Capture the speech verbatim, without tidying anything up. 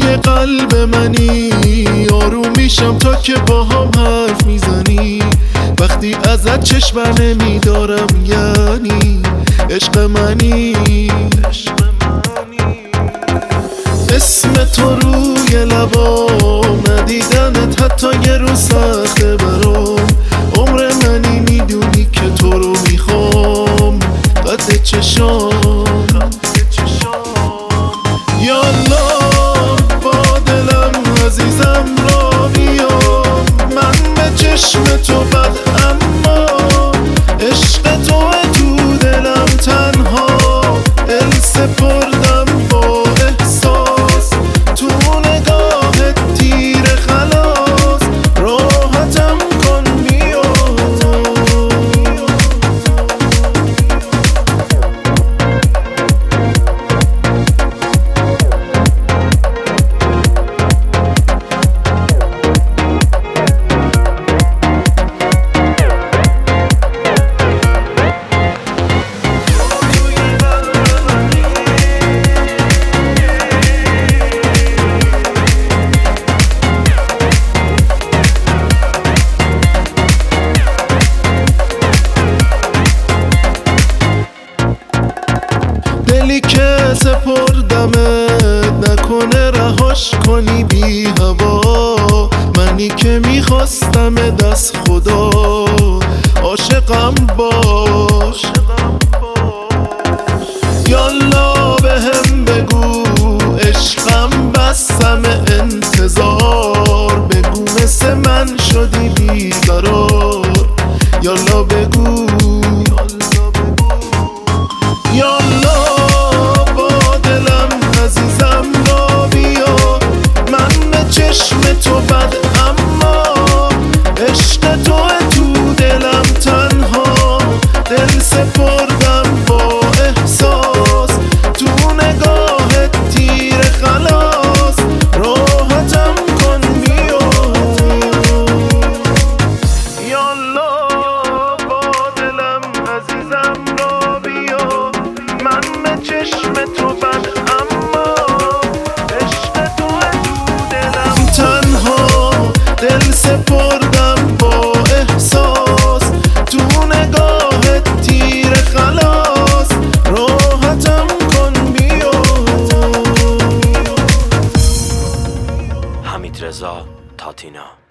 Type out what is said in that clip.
قلب منی، آروم میشم تا که با هم حرف میزنی. وقتی ازت چشم بر نمیدارم یعنی عشق منی. اسم تو روی لبام، ندیدنت حتی یه روز سخته برام. عمر منی میدونی که تو رو میخوام، قد چشام. یالا با دلم عزیزم را بیا، من به چشم تو بد اما عشق تو تو دلم تنها. دل سپردم با احساس، تو نگاه تیر خلاص. راحتم کن بیا. دلی که سپردمت نکنه رهاش کنی بی هوا. منی که میخواستم دست خدا، عاشقم باش. یالا بهم بگو عشقم بسم انتظار. بگو مثل من شدی بیقرار. یالا بگو یالا با دلم عزیزم را بیا، من به چشم تو بد اما عشق تو تو دلم تنها. دل سپردم با احساس، تو نگاه تیر خلاص. راحتم کن بیا. یالا با دلم عزیزم را بیا، من به چشم تو بد اما عشق تو تو دلم تنها. دل سپردم با احساس، تو نگاه تیر خلاص. راحتم کن بیا. حمیدرضا تاتینا.